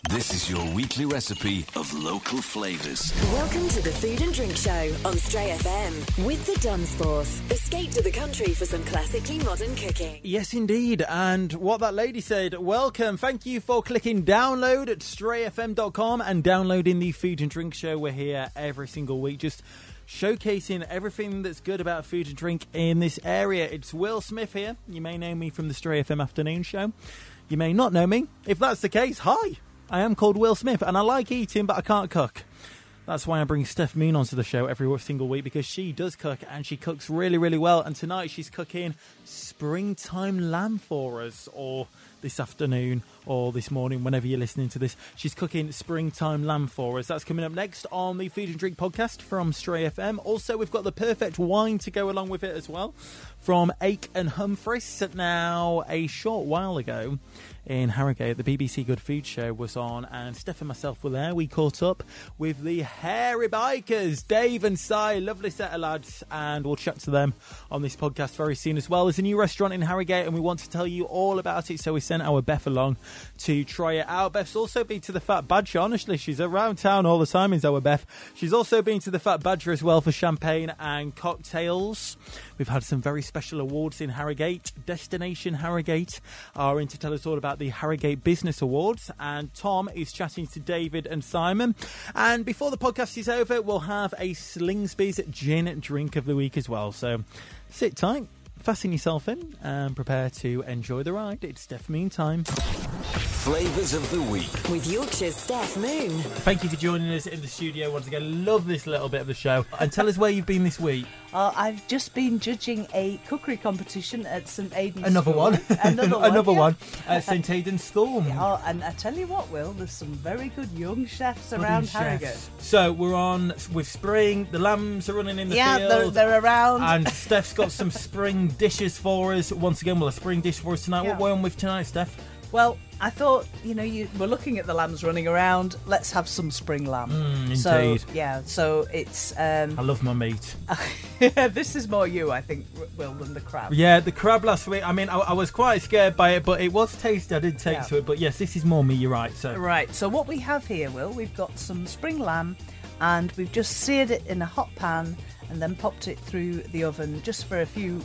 This is your weekly recipe of local flavours. Welcome to the Food and Drink Show on Stray FM with the Dunsforth. Escape to the country for some classically modern cooking. Yes, indeed. And what that lady said, welcome. Thank you for clicking download at strayfm.com and downloading the Food and Drink Show. We're here every single week, just showcasing everything that's good about food and drink in this area. It's Will Smith here. You may know me from the Stray FM afternoon show. You may not know me. If that's the case, hi. I am called Will Smith, and I like eating, but I can't cook. That's why I bring Steph Moon onto the show every single week, because she does cook, and she cooks really, really well. And tonight she's cooking springtime lamb for us, or this afternoon, or this morning, whenever you're listening to this. She's cooking springtime lamb for us. That's coming up next on the Food and Drink podcast from Stray FM. Also, we've got the perfect wine to go along with it as well, from Ake and Humphreys. Now, a short while ago, in Harrogate, the BBC Good Food Show was on, and Steph and myself were there. We caught up with the Hairy Bikers, Dave and Si, lovely set of lads, and we'll chat to them on this podcast very soon as well. There's a new restaurant in Harrogate, and we want to tell you all about it, so we sent our Beth along to try it out. Beth's also been to the Fat Badger. Honestly, she's around town all the time, is our Beth. She's also been to the Fat Badger as well for champagne and cocktails. We've had some very special awards in Harrogate. Destination Harrogate are in to tell us all about the Harrogate Business Awards, and Tom is chatting to David and Simon. And before the podcast is over, we'll have a Slingsby's gin drink of the week as well. So sit tight, fasten yourself in, and prepare to enjoy the ride. It's Steph Moon time. Flavours of the week with Yorkshire's Steph Moon. Thank you for joining us in the studio once again. Love this little bit of the show. And tell us where you've been this week. I've just been judging a cookery competition at St Aidan's Another School. one. Another yeah. one at St Aidan's School. Oh, and I tell you what, Will, there's some very good young chefs around Harrogate. So we're on with spring. The lambs are running in the field. Yeah, they're around. And Steph's got some spring dishes for us. Once again, a spring dish for us tonight. Yeah. What we're on with tonight, Steph? Well, I thought, you were looking at the lambs running around. Let's have some spring lamb. Indeed. So it's... I love my meat. This is more you, I think, Will, than the crab. Yeah, the crab last week. I mean, I was quite scared by it, but it was tasty. I did taste to it. But yes, this is more me, you're right. Right, so what we have here, Will, we've got some spring lamb, and we've just seared it in a hot pan and then popped it through the oven just for a few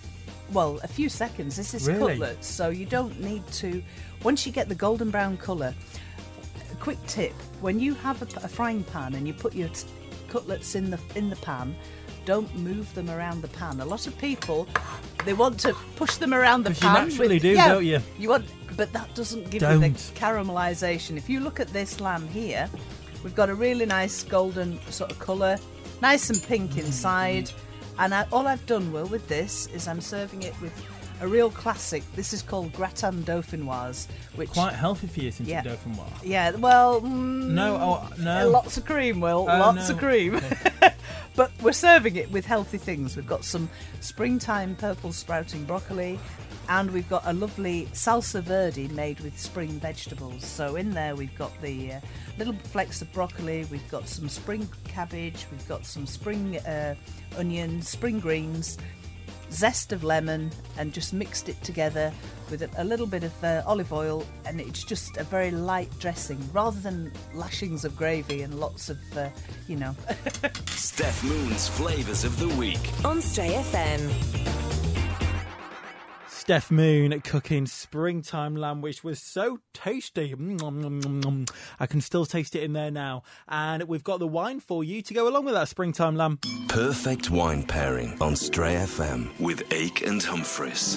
seconds. This is Really? cutlets, so you don't need to... Once you get the golden brown colour, a quick tip, when you have a frying pan and you put your cutlets in the pan, don't move them around the pan. A lot of people, they want to push them around the pan. You naturally do, don't you? But that doesn't give you the caramelisation. If you look at this lamb here, we've got a really nice golden sort of colour, nice and pink inside. And all I've done, Will, with this is I'm serving it with a real classic. This is called gratin dauphinoise, which Quite healthy for you, isn't it, dauphinoise? Yeah, well, no. Lots of cream, Will, lots of cream. Okay. But we're serving it with healthy things. We've got some springtime purple sprouting broccoli, and we've got a lovely salsa verde made with spring vegetables. So in there we've got the little flecks of broccoli, we've got some spring cabbage, we've got some spring onions, spring greens, zest of lemon, and just mixed it together with a little bit of olive oil, and it's just a very light dressing rather than lashings of gravy and lots of, Steph Moon's Flavours of the Week on Stray FM. Steph Moon cooking springtime lamb, which was so tasty. I can still taste it in there now. And we've got the wine for you to go along with that springtime lamb. Perfect wine pairing on Stray FM with Ake and Humphreys.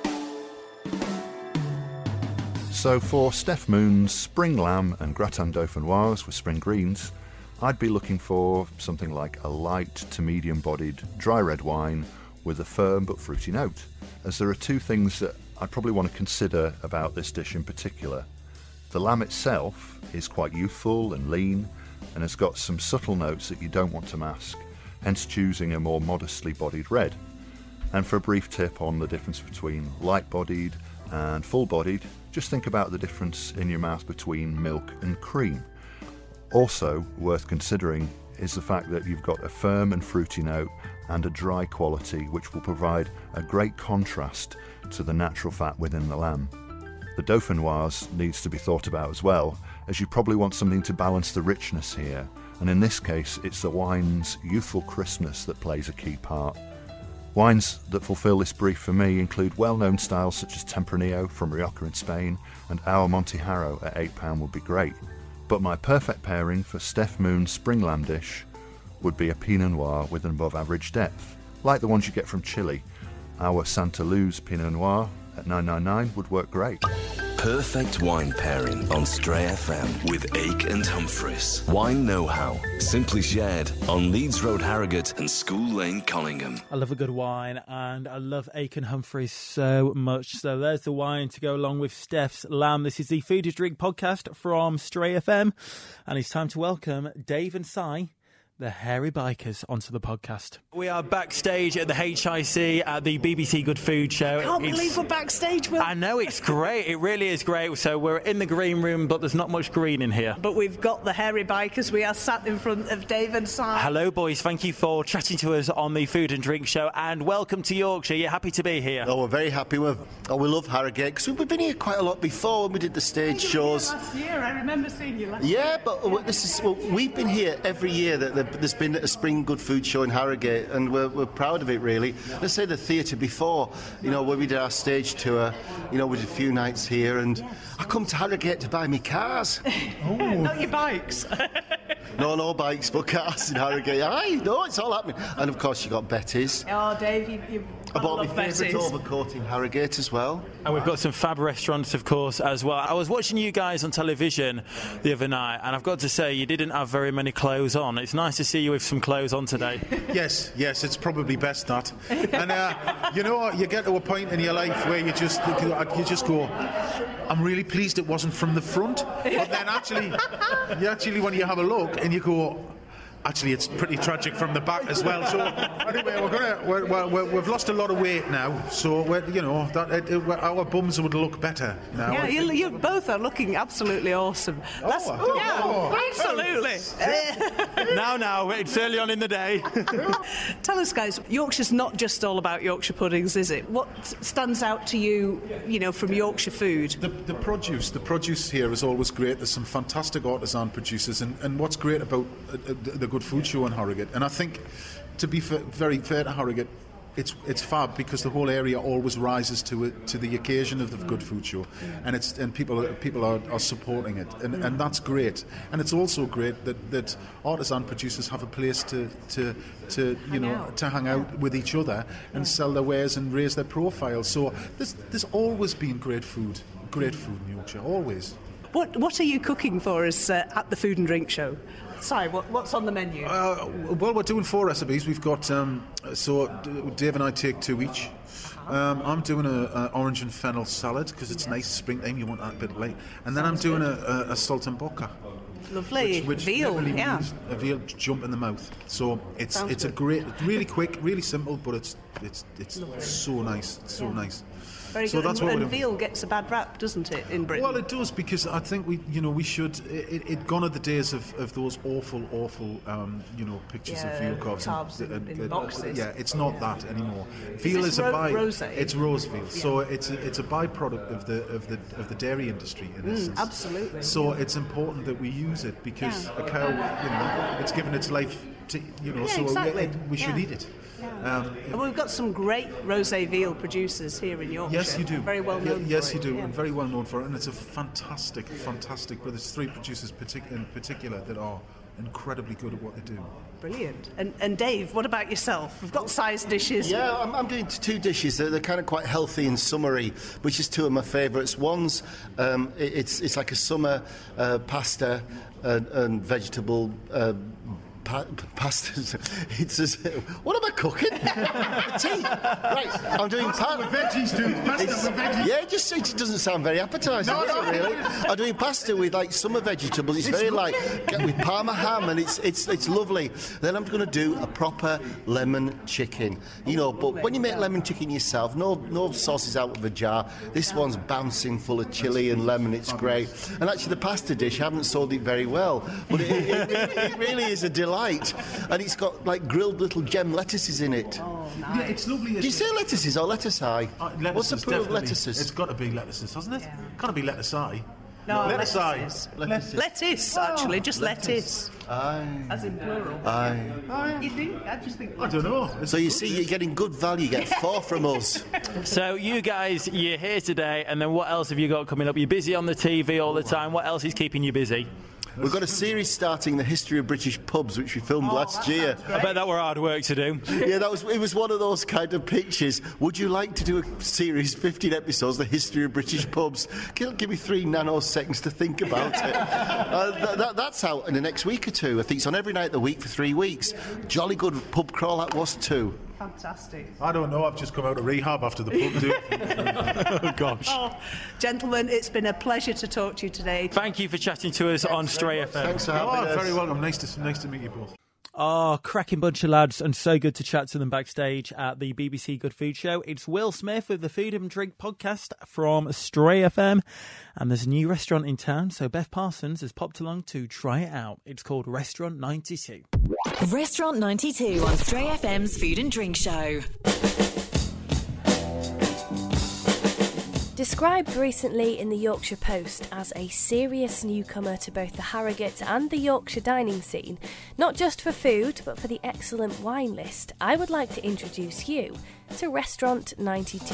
So for Steph Moon's spring lamb and gratin dauphinoise with spring greens, I'd be looking for something like a light to medium-bodied dry red wine with a firm but fruity note, as there are two things that I'd probably want to consider about this dish in particular. The lamb itself is quite youthful and lean and has got some subtle notes that you don't want to mask, hence choosing a more modestly bodied red. And for a brief tip on the difference between light-bodied and full-bodied, just think about the difference in your mouth between milk and cream. Also worth considering is the fact that you've got a firm and fruity note and a dry quality, which will provide a great contrast to the natural fat within the lamb. The Dauphinoise needs to be thought about as well, as you probably want something to balance the richness here, and in this case it's the wine's youthful crispness that plays a key part. Wines that fulfil this brief for me include well-known styles such as Tempranillo from Rioja in Spain, and our Montejaro at £8 would be great. But my perfect pairing for Steph Moon's spring lamb dish would be a Pinot Noir with an above average depth, like the ones you get from Chile. Our Santa Luz Pinot Noir at $9.99 would work great. Perfect wine pairing on Stray FM with Ake and Humphreys. Wine know-how, simply shared on Leeds Road, Harrogate and School Lane, Collingham. I love a good wine, and I love Ake and Humphreys so much. So there's the wine to go along with Steph's lamb. This is the Food and Drink podcast from Stray FM, and it's time to welcome Dave and Si, the Hairy Bikers, onto the podcast. We are backstage at the HIC at the BBC Good Food Show. I can't believe we're backstage, Will. I know, it's great. It really is great. So we're in the green room, but there's not much green in here. But we've got the Hairy Bikers. We are sat in front of Dave and Si. Hello, boys. Thank you for chatting to us on the Food and Drink Show, and welcome to Yorkshire. You're happy to be here? Oh, we're very happy. We love Harrogate, because we've been here quite a lot before when we did the stage shows. Last year, I remember seeing you last year. Yeah, but we've been here every year that there's been a Spring Good Food Show in Harrogate, and we're proud of it, really. Let's say the theatre before, when we did our stage tour, we did a few nights here, and I come to Harrogate to buy me cars. Not your bikes. No bikes, but cars in Harrogate. Aye, no, it's all happening. And of course, you got Betty's. Oh, Dave, you I bought my favourite overcoat in Harrogate as well. And we've got some fab restaurants, of course, as well. I was watching you guys on television the other night, and I've got to say, you didn't have very many clothes on. It's nice to see you with some clothes on today. Yes, it's probably best not. And you get to a point in your life where you just go, I'm really pleased it wasn't from the front. But then actually when you have a look and you go, actually, it's pretty tragic from the back as well. So anyway, we've lost a lot of weight now. So our bums would look better now. Yeah, you both are looking absolutely awesome. Absolutely. Now, it's early on in the day. Tell us, guys, Yorkshire's not just all about Yorkshire puddings, is it? What stands out to you, from Yorkshire food? The produce here is always great. There's some fantastic artisan producers, and what's great about the Good Food Show in Harrogate, and I think, to be very fair to Harrogate, it's fab because the whole area always rises to the occasion of the Good Food Show, and people are supporting it, and that's great. And it's also great that artisan producers have a place to hang out with each other and sell their wares and raise their profile. So there's always been great food in Yorkshire, always. What are you cooking for us at the Food and Drink Show? Sorry, what's on the menu? Well, we're doing 4 recipes. We've got, so Dave and I take 2 each. I'm doing an orange and fennel salad because it's nice springtime, you want that a bit late. And then I'm doing a salt and bocca. Lovely. Which veal, yeah. A veal jump in the mouth. So it's a great, really quick, really simple, but it's so nice. It's so nice. Very so good. that's what and veal gets a bad rap, doesn't it, in Britain? Well, it does, because I think we should. It gone are the days of those awful, pictures of veal carbs in boxes. Yeah, it's not that anymore. Veal is a rose. It's rose veal, so it's a byproduct of the dairy industry in essence. Absolutely. So it's important that we use it because a cow, it's given its life to, so exactly. we should eat it. And we've got some great rosé veal producers here in Yorkshire. Yes, you do. Very well known. Yes, you do, and very well known for it. And it's a fantastic. But there's 3 producers in particular that are incredibly good at what they do. Brilliant. And Dave, what about yourself? We've got size dishes. Yeah, I'm doing 2 dishes. They're kind of quite healthy and summery, which is 2 of my favourites. One's it's like a summer pasta and vegetable. Pasta. What am I cooking? Tea. Right, I'm doing pasta with veggies, dude. Pasta with veggies. Yeah, it doesn't sound very appetising, does it really? I'm doing pasta with summer vegetables. It's very with Parma ham, and it's lovely. Then I'm going to do a proper lemon chicken. But when you make lemon chicken yourself, no sauces out of a jar. This one's bouncing full of chilli and lemon. It's great. And actually, the pasta dish, I haven't sold it very well, but it really is a delight. light, and it's got like grilled little gem lettuces in it. Oh, nice. Yeah, it's lovely. Do you say lettuces or lettucey? Lettuces, What's the plural of definitely. lettuces? It's got to be lettuces, hasn't it? Yeah. Can't it be lettucey? No, lettuce. Lettuce, actually, just lettuce. Aye. As in plural. Aye. You think? I just think. I don't know. So you see, you're getting good value. You get 4 from us. So you guys, you're here today, and then what else have you got coming up? You're busy on the TV all the time. What else is keeping you busy? We've got a series starting, The History of British Pubs, which we filmed last year. I bet that were hard work to do. Yeah, it was one of those kind of pitches. Would you like to do a series, 15 episodes, The History of British Pubs? Give me 3 nanoseconds to think about it. That's out in the next week or two. I think it's on every night of the week for 3 weeks. Jolly good pub crawl that was too. Fantastic. I don't know. I've just come out of rehab after the pub do. Oh, gosh. Oh, gentlemen, it's been a pleasure to talk to you today. Thank you for chatting to us on Stray FM. Thanks for having us. Very welcome. Nice to meet you both. Oh, cracking bunch of lads, and so good to chat to them backstage at the BBC Good Food Show. It's Will Smith with the Food and Drink podcast from Stray FM, and there's a new restaurant in town, so Beth Parsons has popped along to try it out. It's called Restaurant 92. Restaurant 92 on Stray FM's Food and Drink Show. Described recently in the Yorkshire Post as a serious newcomer to both the Harrogate and the Yorkshire dining scene, not just for food but for the excellent wine list, I would like to introduce you to Restaurant 92.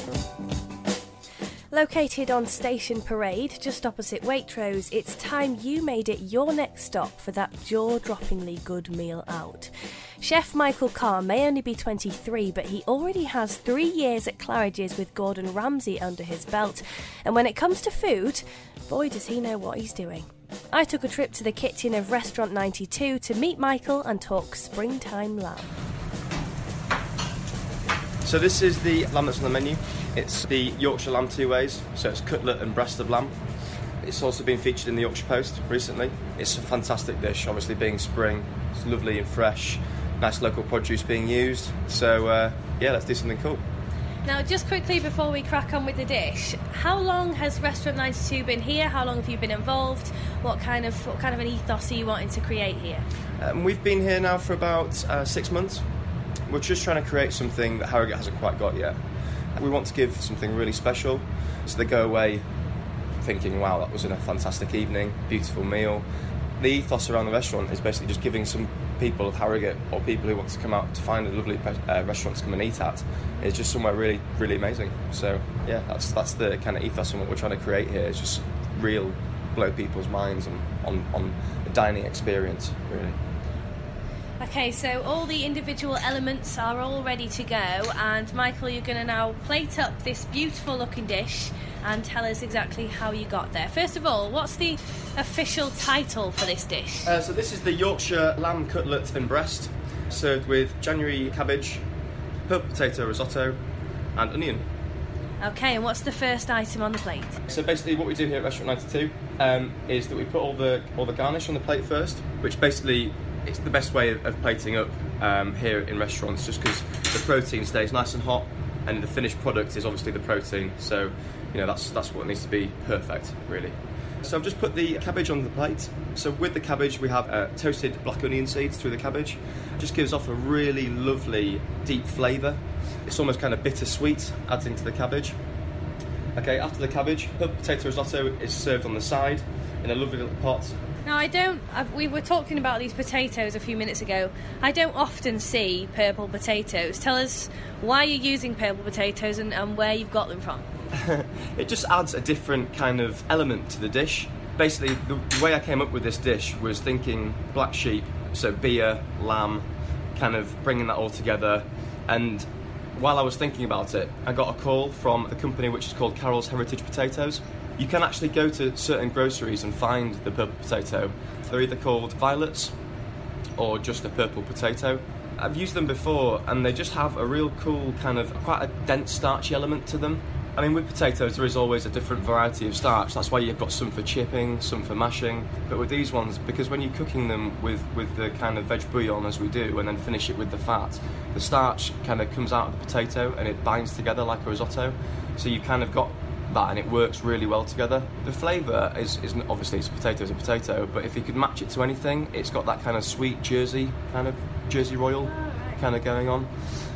Located on Station Parade, just opposite Waitrose, it's time you made it your next stop for that jaw-droppingly good meal out. Chef Michael Carr may only be 23, but he already has 3 years at Claridge's with Gordon Ramsay under his belt, and when it comes to food, boy does he know what he's doing. I took a trip to the kitchen of Restaurant 92 to meet Michael and talk springtime lamb. So this is the lamb that's on the menu. It's the Yorkshire lamb 2 ways, so it's cutlet and breast of lamb. It's also been featured in the Yorkshire Post recently. It's a fantastic dish, obviously being spring. It's lovely and fresh, nice local produce being used. So yeah, let's do something cool. Now, just quickly before we crack on with the dish, how long has Restaurant 92 been here? How long have you been involved? What kind of an ethos are you wanting to create here? We've been here now for about 6 months. We're just trying to create something that Harrogate hasn't quite got yet. We want to give something really special, so they go away thinking, wow, that was a fantastic evening, beautiful meal. The ethos around the restaurant is basically just giving some people of Harrogate, or people who want to come out to find a lovely restaurant to come and eat at, is just somewhere really, really amazing. So yeah, that's the kind of ethos and what we're trying to create here, is just real blow people's minds on the dining experience, really. Okay, so all the individual elements are all ready to go, and Michael, you're going to now plate up this beautiful looking dish and tell us exactly how you got there. First of all, what's the official title for this dish? So this is the Yorkshire lamb cutlet and breast, served with January cabbage, purple potato risotto and onion. Okay, and what's the first item on the plate? So basically what we do here at Restaurant 92 is that we put all the garnish on the plate first, which basically it's the best way of plating up here in restaurants, just because the protein stays nice and hot, and the finished product is obviously the protein. So, you know, that's what needs to be perfect, really. So I've just put the cabbage on the plate. So with the cabbage, we have toasted black onion seeds through the cabbage. It just gives off a really lovely, deep flavour. It's almost kind of bittersweet, adds into the cabbage. Okay, after the cabbage, purple potato risotto is served on the side in a lovely little pot. Now, we were talking about these potatoes a few minutes ago. I don't often see purple potatoes. Tell us why you're using purple potatoes and where you've got them from. It just adds a different kind of element to the dish. Basically, the way I came up with this dish was thinking black sheep, so beer, lamb, kind of bringing that all together. And while I was thinking about it, I got a call from the company which is called Carol's Heritage Potatoes. You can actually go to certain groceries and find the purple potato. They're either called violets or just a purple potato. I've used them before and they just have a real cool kind of quite a dense starchy element to them. I mean, with potatoes there is always a different variety of starch. That's why you've got some for chipping, some for mashing. But with these ones, because when you're cooking them with the kind of veg bouillon as we do and then finish it with the fat, the starch kind of comes out of the potato and it binds together like a risotto. So you kind of got that, and it works really well together. The flavour is obviously it's a potato, but if you could match it to anything, it's got that kind of sweet Jersey Royal kind of going on.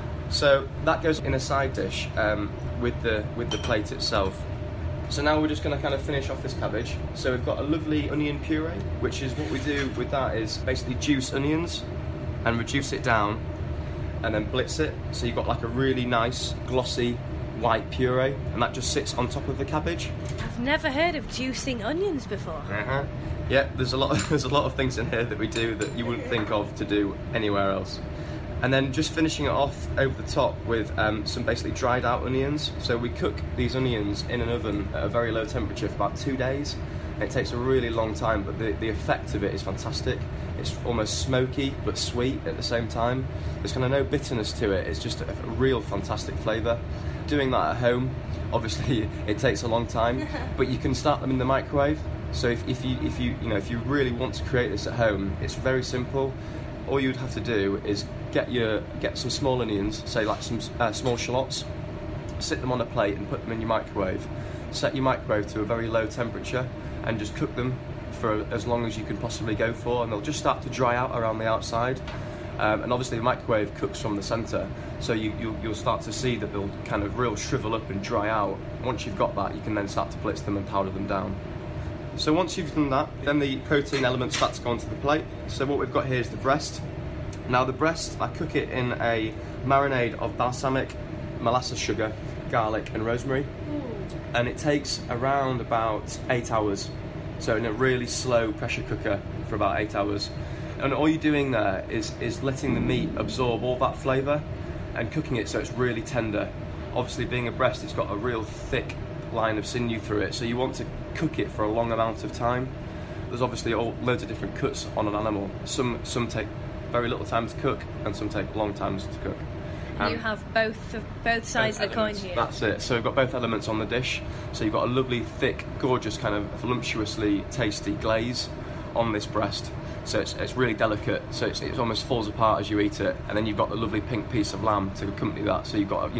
So that goes in a side dish with the plate itself. So now we're just going to kind of finish off this cabbage. So we've got a lovely onion puree, which is what we do with that is basically juice onions and reduce it down and then blitz it. So you've got like a really nice glossy white puree, and that just sits on top of the cabbage. I've never heard of juicing onions before. Yeah, there's a lot of things in here that we do that you wouldn't think of to do anywhere else. And then just finishing it off over the top with some basically dried out onions. So we cook these onions in an oven at a very low temperature for about 2 days. And it takes a really long time, but the effect of it is fantastic. It's almost smoky but sweet at the same time. There's kind of no bitterness to it. It's just a real fantastic flavour. Doing that at home, obviously it takes a long time, but you can start them in the microwave. So if you really want to create this at home, it's very simple. All you'd have to do is get some small onions, say like some small shallots, sit them on a plate and put them in your microwave. Set your microwave to a very low temperature and just cook them for as long as you can possibly go for, and they'll just start to dry out around the outside. And obviously the microwave cooks from the centre, so you'll start to see that they'll kind of real shrivel up and dry out. Once you've got that, you can then start to blitz them and powder them down. So once you've done that, then the protein elements start to go onto the plate. So what we've got here is the breast. Now the breast, I cook it in a marinade of balsamic, molasses sugar, garlic and rosemary. And it takes around about 8 hours. So in a really slow pressure cooker for about 8 hours. And all you're doing there is letting the meat absorb all that flavour and cooking it so it's really tender. Obviously being a breast, it's got a real thick line of sinew through it, so you want to cook it for a long amount of time. There's obviously loads of different cuts on an animal. Some take very little time to cook and some take long times to cook. You have both sides of the coin here. That's it. So we've got both elements on the dish. So you've got a lovely, thick, gorgeous, kind of voluptuously tasty glaze on this breast. So it's really delicate. So it almost falls apart as you eat it. And then you've got the lovely pink piece of lamb to accompany that. So you've got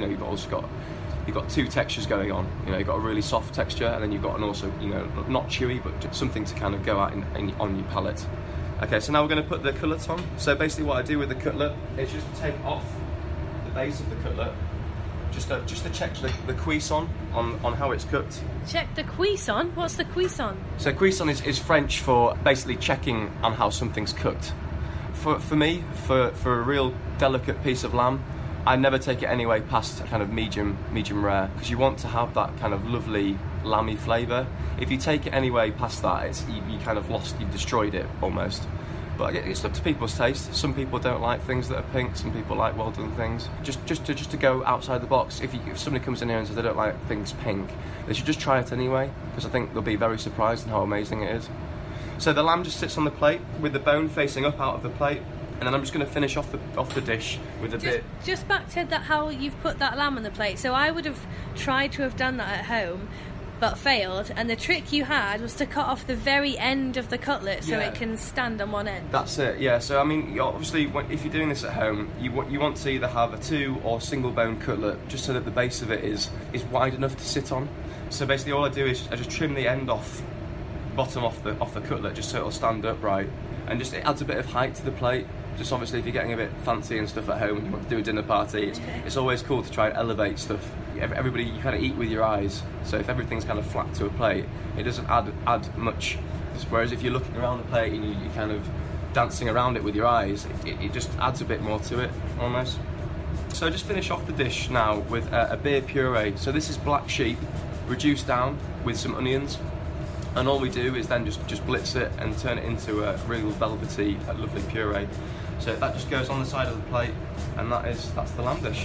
two textures going on. You've got a really soft texture, and then you've got an also not chewy, but just something to kind of go out on your palate. Okay, so now we're going to put the cutlet on. So basically, what I do with the cutlet is just take off the base of the cutlet, just to check the cuisson on how it's cooked. Check the cuisson? What's the cuisson? So cuisson is French for basically checking on how something's cooked. For me, for a real delicate piece of lamb, I never take it anyway past kind of medium rare, because you want to have that kind of lovely lamby flavour. If you take it anyway past that, you kind of you've destroyed it almost. But it's up to people's taste. Some people don't like things that are pink. Some people like well done things. Just to go outside the box. If somebody comes in here and says they don't like things pink, they should just try it anyway, because I think they'll be very surprised in how amazing it is. So the lamb just sits on the plate with the bone facing up out of the plate, and then I'm just going to finish off the dish with a bit. Just back to that, how you've put that lamb on the plate. So I would have tried to have done that at home, but failed, and the trick you had was to cut off the very end of the cutlet so it can stand on one end. That's it, yeah. So I mean, obviously, if you're doing this at home, you want to either have a 2 or single bone cutlet, just so that the base of it is wide enough to sit on. So basically, all I do is I just trim the end off, bottom off the cutlet, just so it'll stand upright, and just it adds a bit of height to the plate. Just obviously, if you're getting a bit fancy and stuff at home and you want to do a dinner party, it's always cool to try and elevate stuff. Everybody, you kind of eat with your eyes, so if everything's kind of flat to a plate, it doesn't add much. Whereas if you're looking around the plate and you're kind of dancing around it with your eyes, it just adds a bit more to it, almost. So just finish off the dish now with a beer puree. So this is black sheep, reduced down with some onions. And all we do is then just blitz it and turn it into a real velvety, lovely puree. So that just goes on the side of the plate, and that's the lamb dish.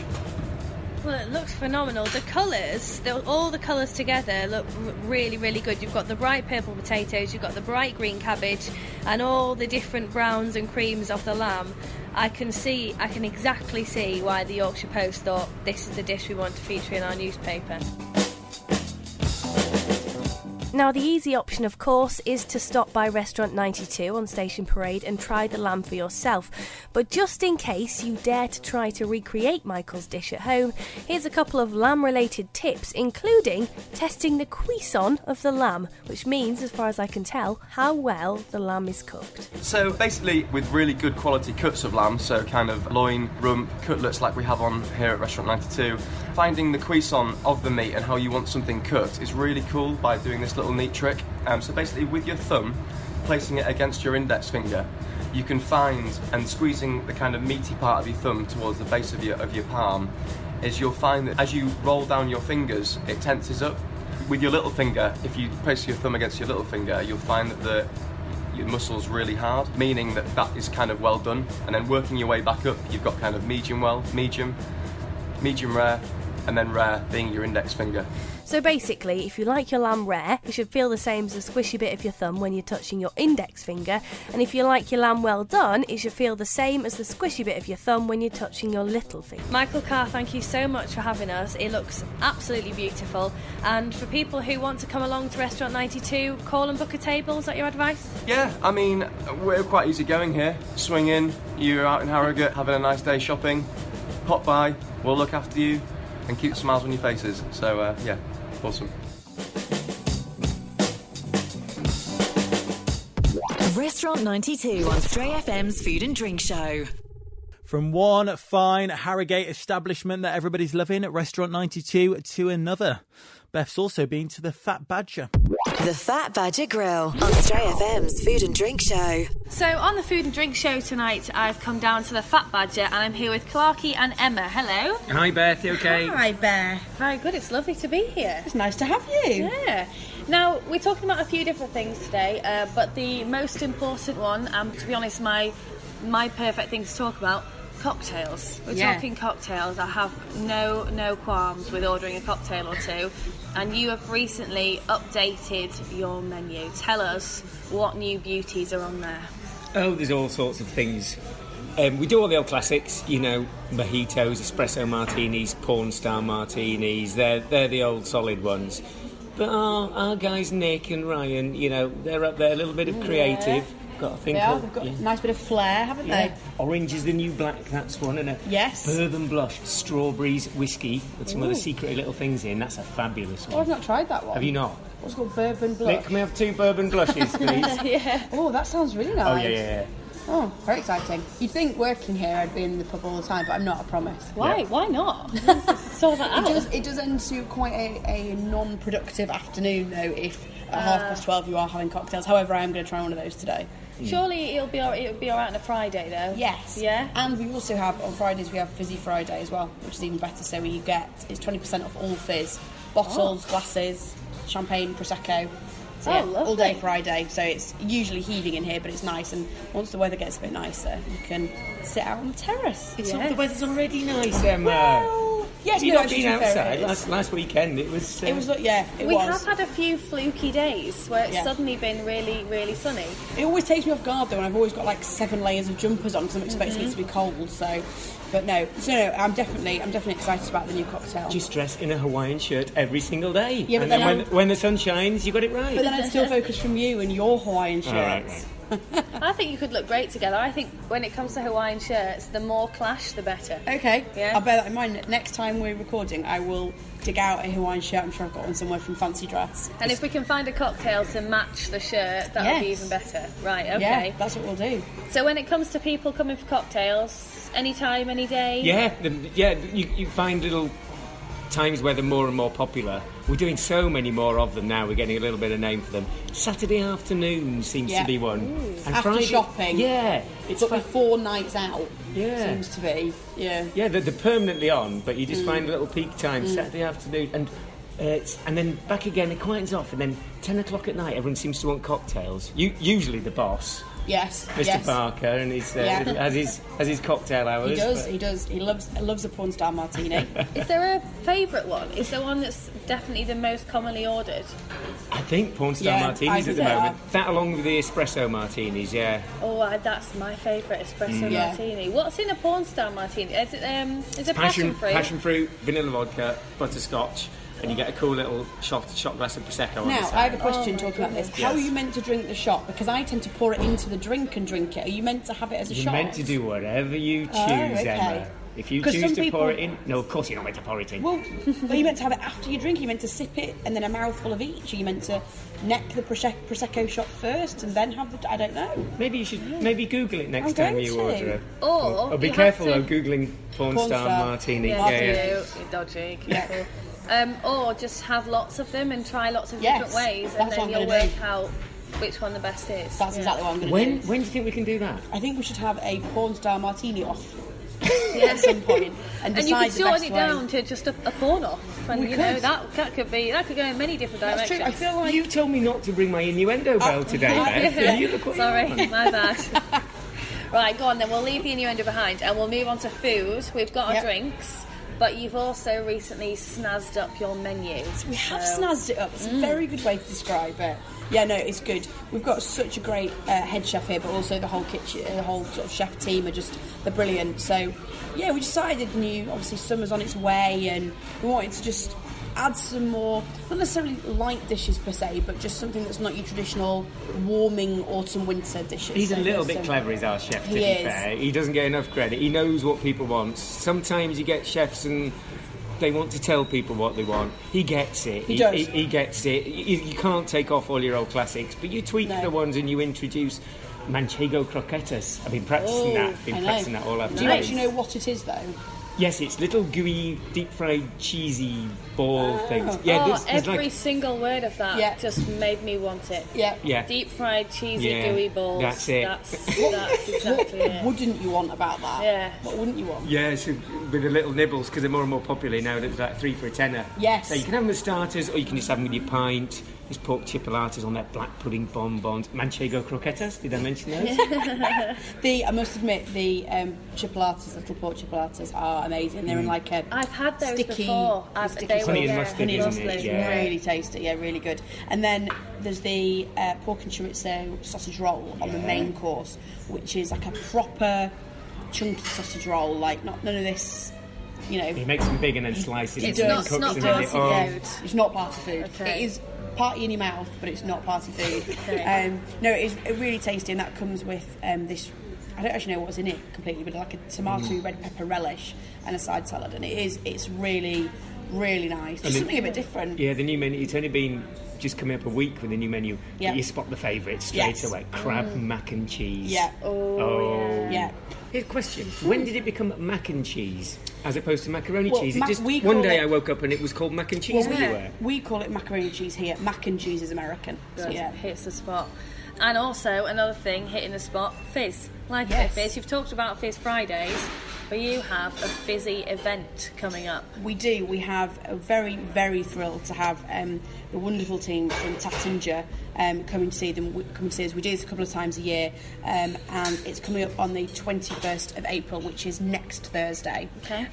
Well, it looks phenomenal. The colours, all the colours together look really, really good. You've got the bright purple potatoes, you've got the bright green cabbage, and all the different browns and creams of the lamb. I can exactly see why the Yorkshire Post thought this is the dish we want to feature in our newspaper. Now, the easy option, of course, is to stop by Restaurant 92 on Station Parade and try the lamb for yourself. But just in case you dare to try to recreate Michael's dish at home, here's a couple of lamb-related tips, including testing the cuisson of the lamb, which means, as far as I can tell, how well the lamb is cooked. So basically, with really good quality cuts of lamb, so kind of loin, rump, cutlets like we have on here at Restaurant 92, finding the cuisson of the meat and how you want something cooked is really cool by doing this little neat trick. So basically, with your thumb, placing it against your index finger, you can find, and squeezing the kind of meaty part of your thumb towards the base of your palm, is you'll find that as you roll down your fingers, it tenses up. With your little finger, if you place your thumb against your little finger, you'll find that your muscle's really hard, meaning that is kind of well done. And then working your way back up, you've got kind of medium rare, and then rare being your index finger. So basically, if you like your lamb rare, it should feel the same as a squishy bit of your thumb when you're touching your index finger. And if you like your lamb well done, it should feel the same as the squishy bit of your thumb when you're touching your little finger. Michael Carr, thank you so much for having us. It looks absolutely beautiful. And for people who want to come along to Restaurant 92, call and book a table. Is that your advice? Yeah, I mean, we're quite easy going here. Swing in, you're out in Harrogate, having a nice day shopping, pop by, we'll look after you and keep smiles on your faces. So, yeah, awesome. Restaurant 92 on Stray FM's Food and Drink Show. From one fine Harrogate establishment that everybody's loving at Restaurant 92 to another. Beth's also been to the Fat Badger. The Fat Badger Grill on Stray FM's Food and Drink Show. So on the Food and Drink Show tonight, I've come down to the Fat Badger and I'm here with Clarky and Emma. Hello. Hi Beth, you okay? Hi Beth. Very good, it's lovely to be here. It's nice to have you. Yeah. Now, we're talking about a few different things today, but the most important one, to be honest, my perfect thing to talk about, cocktails. We're talking cocktails. I have no qualms with ordering a cocktail or two. And you have recently updated your menu. Tell us what new beauties are on there. Oh, there's all sorts of things. We do all the old classics, you know, mojitos, espresso martinis, porn star martinis. They're the old solid ones. But our guys Nick and Ryan, you know, they're up there, a little bit of creative. Got a thing called, they've got a nice bit of flair, haven't they? Orange is the new black, that's one, isn't it? Yes. Bourbon blush, strawberries, whiskey, with some other secret little things in. That's a fabulous one. Oh, I've not tried that one. Have you not? What's called bourbon blush? Nick, can we have 2 bourbon blushes, please? Yeah. Oh, that sounds really nice. Oh, yeah. Oh, very exciting. You'd think working here I'd be in the pub all the time, but I'm not, I promise. Why? Yeah. Why not? Sort that out. It does end to quite a non-productive afternoon, though, if at 12:30 you are having cocktails. However, I am going to try one of those today. Surely it'll be all right on a Friday, though. Yes. Yeah. And we also have, on Fridays, we have Fizzy Friday as well, which is even better. So what you get is 20% off all fizz. Bottles, glasses, champagne, Prosecco. So lovely. All day Friday. So it's usually heaving in here, but it's nice. And once the weather gets a bit nicer, you can sit out on the terrace. The weather's already nice, Emma. Well, yes, Have you not been outside? Last weekend it was... It was, We have had a few fluky days where it's suddenly been really, really sunny. It always takes me off guard, though, and I've always got like 7 layers of jumpers on because I'm expecting it to be cold, so... But no, I'm definitely excited about the new cocktail. Just dress in a Hawaiian shirt every single day. Yeah, but and then when the sun shines, you got it right. But then I'd still focus from you and your Hawaiian shirts. Right. I think you could look great together. I think when it comes to Hawaiian shirts, the more clash, the better. Okay, yeah. I'll bear that in mind. Next time we're recording, I will dig out a Hawaiian shirt. I'm sure I've got one somewhere from Fancy Dress. And if we can find a cocktail to match the shirt, that would be even better. Right, okay. Yeah, that's what we'll do. So when it comes to people coming for cocktails, any time, any day? You find little times where they're more and more popular. We're doing so many more of them now, we're getting a little bit of name for them. Saturday afternoon seems to be one. And after Friday, shopping. Yeah. But before nights out. Yeah. Seems to be. Yeah. Yeah, they're permanently on, but you just find a little peak time, Saturday afternoon. And then back again, it quietens off, and then 10 o'clock at night, everyone seems to want cocktails. Usually the boss. Yes, Mr. Parker, and he's has his cocktail hours. He does. He loves a porn star martini. Is there a favourite one? Is there one that's definitely the most commonly ordered? I think porn star martinis at the moment. That along with the espresso martinis, Oh, that's my favourite espresso martini. What's in a porn star martini? Is it passion fruit? Passion fruit, vanilla vodka, butterscotch. and you get a cool little shot glass of Prosecco on the Now, side. I have a question talking about this. How are Yes. you meant to drink the shot? Because I tend to pour it into the drink and drink it. Are you meant to have it as a You're shot? meant to do whatever you choose, okay. Emma. If you 'Cause choose some to pour people- it in... No, of course you're not meant to pour it in. Well, are you meant to have it after you drink? Are you meant to sip it and then a mouthful of each? Are you meant to neck the Prosecco shot first and then have the... I don't know. Maybe you should Google it next I'm time going you to. order it. Or be you careful have though, to- Googling porn star martini. Yeah, Yeah. you're dodgy. Careful. Or just have lots of them and try lots of Yes, different ways, and that's then what I'm you'll gonna work do. out which one the best is. That's exactly what I'm going to When do. do you think we can do that? I think we should have a porn star martini off Yeah. at some point and And you decide could the shorten best it way. down to just a porn off, and We you know could. that could go in many different That's directions. true. I feel like... You told me not to bring my innuendo bell today, Beth. and you look what you Sorry, want. my bad. Right, go on then. We'll leave the innuendo behind, and we'll move on to food. We've got our Yep. drinks. But you've also recently snazzed up your menu. We have so- snazzed it up. It's a very good way to describe it. Yeah, no, it's good. We've got such a great head chef here, but also the whole kitchen, the whole sort of chef team they're brilliant. So, yeah, we decided obviously summer's on its way, and we wanted to just add some more, not necessarily light dishes per se, but just something that's not your traditional warming autumn-winter dishes. He's a So little there's bit some- clever, is our chef, to He be is. fair. He doesn't get enough credit. He knows what people want. Sometimes you get chefs and they want to tell people what they want. He gets it. He does. He gets it. You can't take off all your old classics, but you tweak No. the ones and you introduce manchego croquetas. I've been practicing that. Been I know. practicing that all afternoon. Do you actually know what it is, though? Yes, it's little gooey, deep-fried, cheesy ball things. Every single word of that Yeah. just made me want it. Yeah. Deep fried, cheesy, Yeah, gooey balls. that's it. That's exactly What it. wouldn't you want about that? Yeah. What wouldn't you want? Yeah, so with the little nibbles, because they're more and more popular now. There's like 3 for a tenner. Yes. So you can have them as starters, or you can just have them with your pint. There's pork chipolatas on their black pudding bonbons. Manchego croquetas, did I mention those? I must admit, the chipolatas, little pork chipolatas, are amazing. They're in like a I've had those sticky, before. sticky They were, Honey and yeah, mustard, honey and isn't mustard. it? Yeah. Really tasty, yeah, really good. And then there's the pork and chorizo sausage roll on the main course, which is like a proper chunky sausage roll, like none of this, you know. He makes them big and then slices It's and not- cooks not them party in it. Oh, food. It's not party food. Okay. It is party in your mouth, but it's not party food. Okay. No, it is really tasty, and that comes with this. I don't actually know what's in it completely, but like a tomato red pepper relish and a side salad, and it's really, really nice. Just something a bit different. Yeah, the new menu, it's only been just coming up a week with the new menu. Yeah. But you spot the favourites straight Yes. away. Crab mac and cheese. Yeah. Oh. Yeah. Here's a question. When did it become mac and cheese as opposed to macaroni Well, cheese? we One call day it- I woke up and it was called mac and cheese everywhere. We call it macaroni cheese here. Mac and cheese is American. So, yeah. Hits the spot. And also, another thing hitting the spot, fizz. Like Yes. fizz. You've talked about Fizz Fridays, but you have a fizzy event coming up. We do. We have a very, very thrilled to have the wonderful team from Tattinger come to see us. We do this a couple of times a year, and it's coming up on the 21st of April, which is next Thursday. Okay.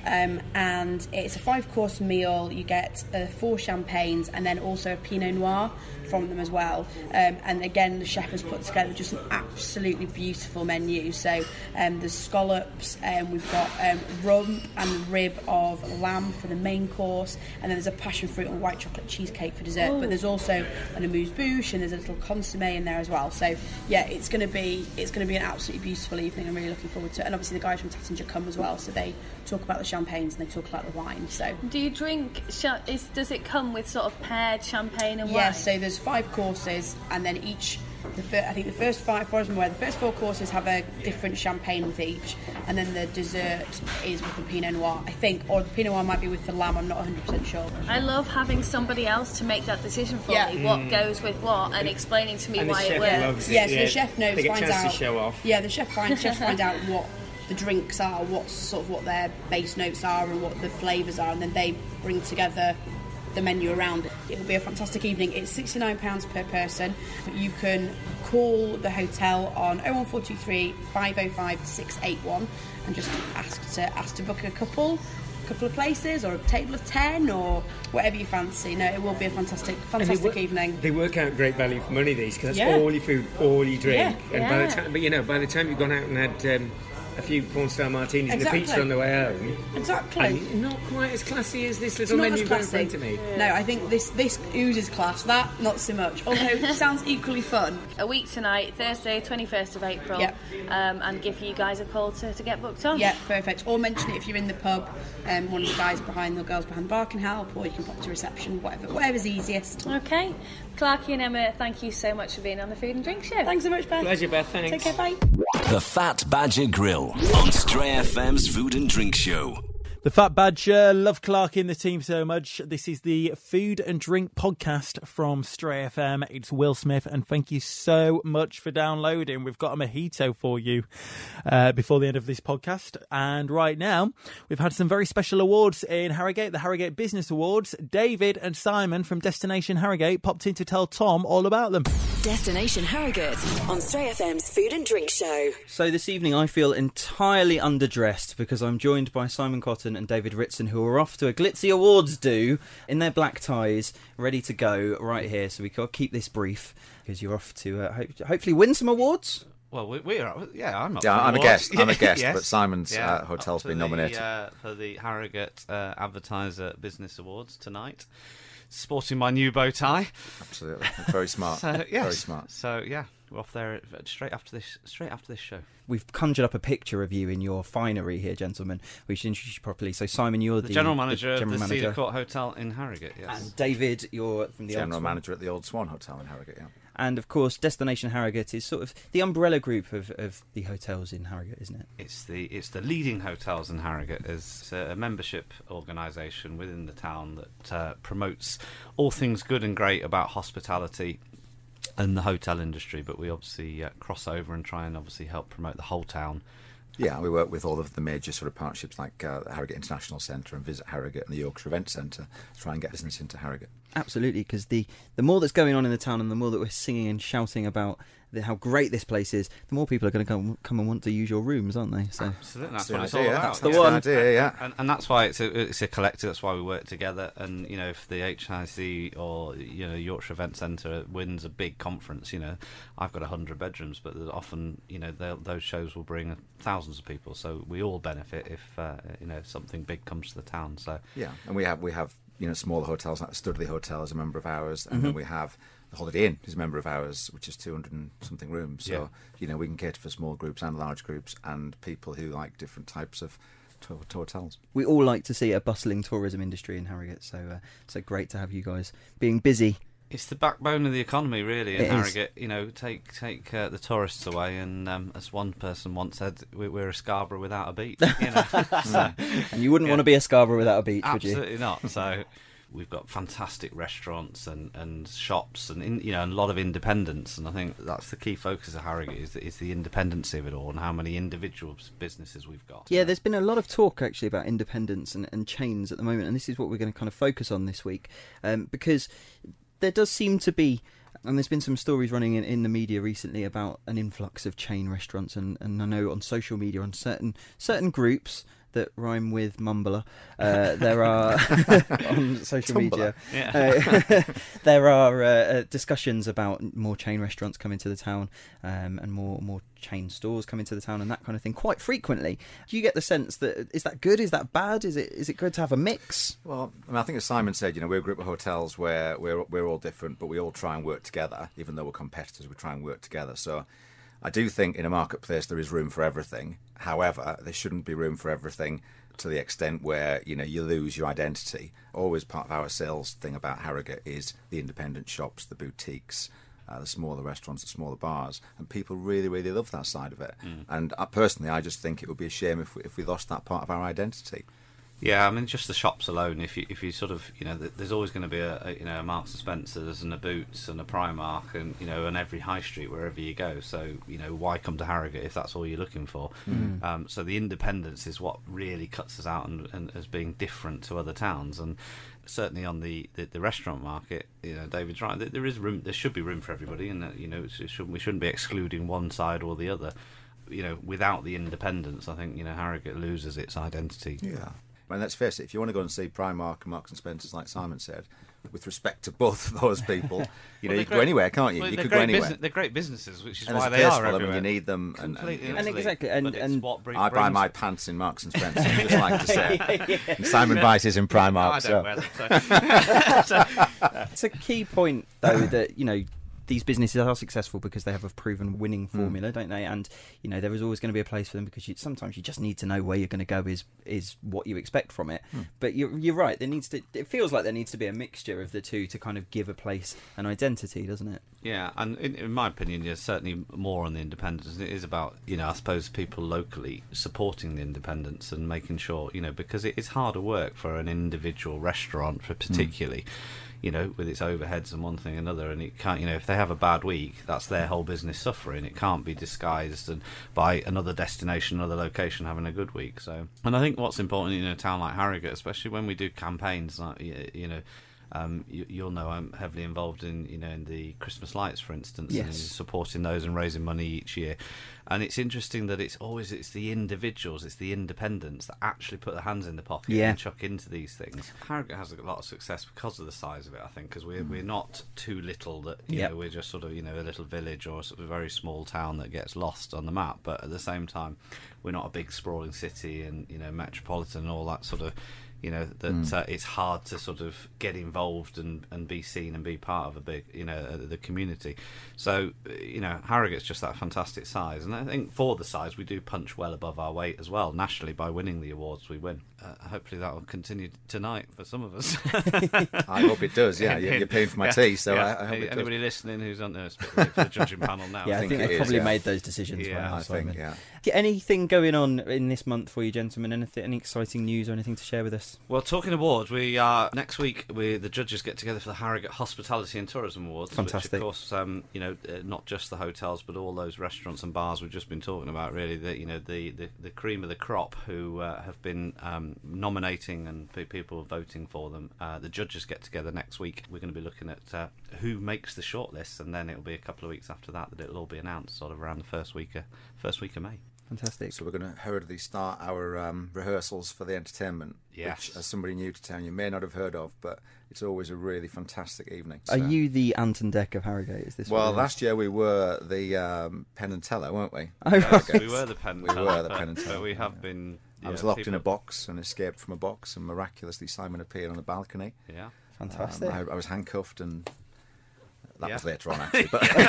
And it's a 5-course meal. You get 4 champagnes and then also a Pinot Noir from them as well. And again, the chef has put together just an absolutely beautiful menu. So there's scallops, we've got rump and rib of lamb for the main course, and then there's a passion fruit and white chocolate cheesecake for dessert. But there's also an amuse-bouche and there's a little consommé in there as well. So yeah, it's going to be an absolutely beautiful evening. I'm really looking forward to it. And obviously the guys from Tattinger come as well, so they talk about the champagnes and they talk about the wine. So Do you drink? Does it come with sort of paired champagne and wine? yeah, so there's 5 courses, and then each. I think the first 5, far as I'm aware, the first 4 courses have a different champagne with each, and then the dessert is with the Pinot Noir, I think, or the Pinot Noir might be with the lamb. I'm not 100% sure. I love having somebody else to make that decision for Yeah. me, what goes with what, and explaining to me And the why it chef works. loves it. Yeah, so the chef knows, They get a finds chance out. to show off. Yeah, the chefs find out what the drinks are, what their base notes are, and what the flavours are, and then they bring together the menu around it. It will be a fantastic evening. It's £69 per person. You can call the hotel on 01423 505 681 and just ask to book a couple of places or a table of 10 or whatever you fancy. No, it will be a fantastic evening. They work out great value for money, these, because that's Yeah. all your food, all you drink. Yeah. And by the time you've gone out and had a few porn star martinis and a pizza on the way home. Exactly. And not quite as classy as this little Not menu as right in classy. front of me. No, I think this oozes class. That, not so much. Although it sounds equally fun. A week tonight, Thursday, 21st of April. Yep. And give you guys a call to get booked on. Yeah, perfect. Or mention it if you're in the pub. One of the guys behind the girls behind the bar can help, or you can pop to reception. Whatever's easiest. Okay. Clarky and Emma, thank you so much for being on the Food and Drink Show. Thanks so much, Beth. Pleasure, Beth. Thanks. Take care. Bye. The Fat Badger Grill on Stray FM's Food and Drink Show. The Fat Badger, love Clarky and the team so much. This is the Food and Drink podcast from Stray FM. It's Will Smith, and thank you so much for downloading. We've got a mojito for you before the end of this podcast. And right now, we've had some very special awards in Harrogate, the Harrogate Business Awards. David and Simon from Destination Harrogate popped in to tell Tom all about them. Destination Harrogate on Stray FM's Food and Drink Show. So this evening I feel entirely underdressed because I'm joined by Simon Cotton and David Ritson, who are off to a glitzy awards do in their black ties, ready to go right here. So we got to keep this brief because you're off to hopefully win some awards. Well, we're I'm up. Yeah, I'm a guest. I'm a guest, Yes. but Simon's hotel's been nominated for the Harrogate Advertiser Business Awards tonight. Sporting my new bow tie. Absolutely, very smart. Very smart. So yeah, we're off there straight after this show. We've conjured up a picture of you in your finery here, gentlemen. We should introduce you properly. So Simon, you're the general manager of the Cedar Court Hotel in Harrogate. Yes. And David, you're from the general Old manager at the Old Swan Hotel in Harrogate. Yeah. And of course, Destination Harrogate is sort of the umbrella group of the hotels in Harrogate, isn't it? It's the leading hotels in Harrogate. It's a membership organisation within the town that promotes all things good and great about hospitality and the hotel industry. But we obviously cross over and try and obviously help promote the whole town. Yeah, we work with all of the major sort of partnerships like the Harrogate International Centre and Visit Harrogate and the Yorkshire Event Centre to try and get business into Harrogate. Absolutely, because the more that's going on in the town and the more that we're singing and shouting about how great this place is, the more people are going to come and want to use your rooms, aren't they? So absolutely, that's what it's all about. That's the one. And that's why it's a collective. That's why we work together. And if the HIC or Yorkshire Event Centre wins a big conference, I've got 100 bedrooms, but often those shows will bring thousands of people. So we all benefit if something big comes to the town. So yeah, and we have smaller hotels like the Studley Hotel is a member of ours, and then we have the Holiday Inn is a member of ours, which is 200 and something rooms. So we can cater for small groups and large groups and people who like different types of hotels. We all like to see a bustling tourism industry in Harrogate, so great to have you guys being busy. It's the backbone of the economy, really, in It Harrogate. Take the tourists away, and as one person once said, we're a Scarborough without a beach. And you wouldn't want to be a Scarborough without a beach, would you? Absolutely not. So we've got fantastic restaurants and shops and a lot of independence, and I think that's the key focus of Harrogate is the independency of it all and how many individual businesses we've got. Yeah, there's been a lot of talk actually about independence and chains at the moment, and this is what we're going to kind of focus on this week, because there does seem to be, and there's been some stories running in the media recently about an influx of chain restaurants, and I know on social media, on certain groups that rhyme with mumbler, there are on social media. There are discussions about more chain restaurants coming to the town, and more chain stores coming to the town, and that kind of thing quite frequently. Do you get the sense that is that good? Is that bad? Is it good to have a mix? Well, I think as Simon said, we're a group of hotels where we're all different, but we all try and work together. Even though we're competitors, we try and work together. So I do think in a marketplace there is room for everything. However, there shouldn't be room for everything to the extent where you lose your identity. Always part of our sales thing about Harrogate is the independent shops, the boutiques, the smaller restaurants, the smaller bars, and people really, really love that side of it. And personally, I just think it would be a shame if we lost that part of our identity. Yeah, I mean, just the shops alone. If you sort of, there's always going to be a Marks and Spencers and a Boots and a Primark and on every high street wherever you go. So why come to Harrogate if that's all you're looking for? So the independence is what really cuts us out and as being different to other towns. And certainly on the restaurant market, David's right. There is room. There should be room for everybody, and we shouldn't be excluding one side or the other. Without the independence, I think Harrogate loses its identity. Yeah. And let's face it, if you want to go and see Primark and Marks and Spencers, like Simon said, with respect to both of those people, you Well, could go anywhere, can't you? Well, you they're could go great anywhere. They're great businesses, which is and why there's a they place are for them, everywhere. and you need them. And exactly, but it's what I buy my pants in Marks and Spencer. I just like to say, and Simon buys his in Primark. I don't wear them. It's a key point, though, that these businesses are successful because they have a proven winning formula, don't they? And there is always going to be a place for them because sometimes you just need to know where you're going to go is what you expect from it. But you're right. It feels like there needs to be a mixture of the two to kind of give a place an identity, doesn't it? Yeah, and in my opinion, you're certainly more on the independents. It is about I suppose people locally supporting the independents and making sure because it is harder work for an individual restaurant, for particularly. With its overheads and one thing and another, and it can't, if they have a bad week, that's their whole business suffering. It can't be disguised and by another destination, another location having a good week. So, and I think what's important in a town like Harrogate, especially when we do campaigns, like you'll know I'm heavily involved in in the Christmas lights, for instance, and supporting those and raising money each year. And it's interesting that it's the individuals, it's the independents that actually put their hands in the pocket and chuck into these things. Harrogate has a lot of success because of the size of it, I think, because we're not too little that we're just sort of a little village or sort of a very small town that gets lost on the map. But at the same time, we're not a big sprawling city and metropolitan and all that sort of. It's hard to sort of get involved and be seen and be part of a big, the community. So, Harrogate's just that fantastic size. And I think for the size, we do punch well above our weight as well, nationally, by winning the awards we win. Hopefully that will continue tonight for some of us. I hope it does, yeah. You're paying for my tea, so I hope it does. Anybody listening who's on the judging panel now? Yeah, I think they've probably made those decisions. Yeah, I think, yeah. Anything going on in this month for you, gentlemen? Any exciting news or anything to share with us? Well, talking awards, we are next week. The judges get together for the Harrogate Hospitality and Tourism Awards. Fantastic. Which, of course, not just the hotels, but all those restaurants and bars we've just been talking about. Really, the cream of the crop who have been nominating and people voting for them. The judges get together next week. We're going to be looking at who makes the shortlist, and then it'll be a couple of weeks after that it'll all be announced, sort of around the first week of May. Fantastic. So we're going to hurriedly start our rehearsals for the entertainment, yes. Which, as somebody new to town, you may not have heard of, but it's always a really fantastic evening. Are you the Anton Deck of Harrogate? Is this? Well, last year we were the Penn and Teller, weren't we? Oh, right. We were the Penn and Teller. We were the but, Penn and Teller. But we have been. I was locked in a box and escaped from a box, and miraculously Simon appeared on a balcony. Yeah, fantastic. I was handcuffed and. That was later on, actually.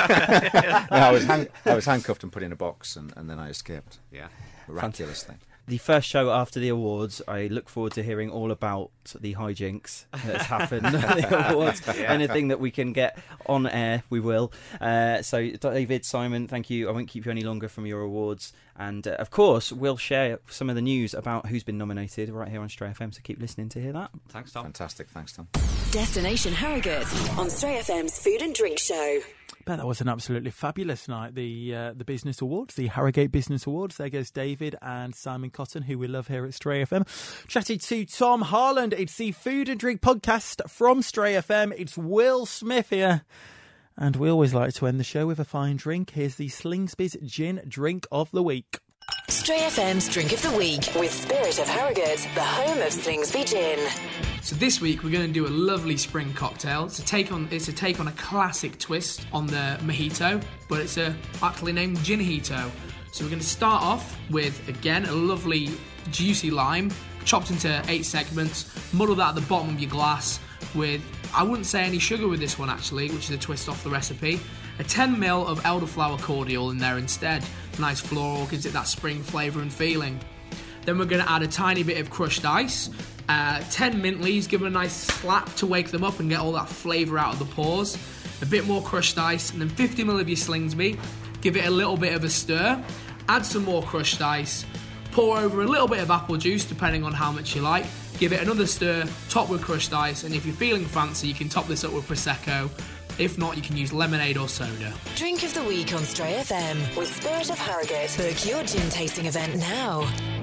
But I was handcuffed and put in a box, and then I escaped. Yeah, miraculously. The first show after the awards, I look forward to hearing all about the hijinks that's happened at the awards. Yeah. Anything that we can get on air, we will. So, David, Simon, thank you. I won't keep you any longer from your awards. And, of course, we'll share some of the news about who's been nominated right here on Stray FM, so keep listening to hear that. Thanks, Tom. Fantastic. Thanks, Tom. Destination Harrogate on Stray FM's Food and Drink Show. Bet that was an absolutely fabulous night. The Business Awards, the Harrogate Business Awards. There goes David and Simon Cotton, who we love here at Stray FM. Chatted to Tom Harland. It's the Food and Drink podcast from Stray FM. It's Will Smith here. And we always like to end the show with a fine drink. Here's the Slingsby's Gin Drink of the Week. Stray FM's Drink of the Week with Spirit of Harrogate, the home of Slingsby Gin. So this week we're going to do a lovely spring cocktail. It's a take on a classic twist on the mojito, but it's aptly named Ginhito. So we're going to start off with, again, a lovely juicy lime, chopped into 8 segments, muddle that at the bottom of your glass with, I wouldn't say any sugar with this one actually, which is a twist off the recipe. A 10ml of elderflower cordial in there instead. Nice floral, gives it that spring flavour and feeling. Then we're going to add a tiny bit of crushed ice, 10 mint leaves, give them a nice slap to wake them up and get all that flavour out of the pores. A bit more crushed ice, and then 50ml of your Slingsby. Give it a little bit of a stir. Add some more crushed ice. Pour over a little bit of apple juice, depending on how much you like. Give it another stir, top with crushed ice, and if you're feeling fancy, you can top this up with Prosecco. If not, you can use lemonade or soda. Drink of the Week on Stray FM with Spirit of Harrogate. Book your gin tasting event now.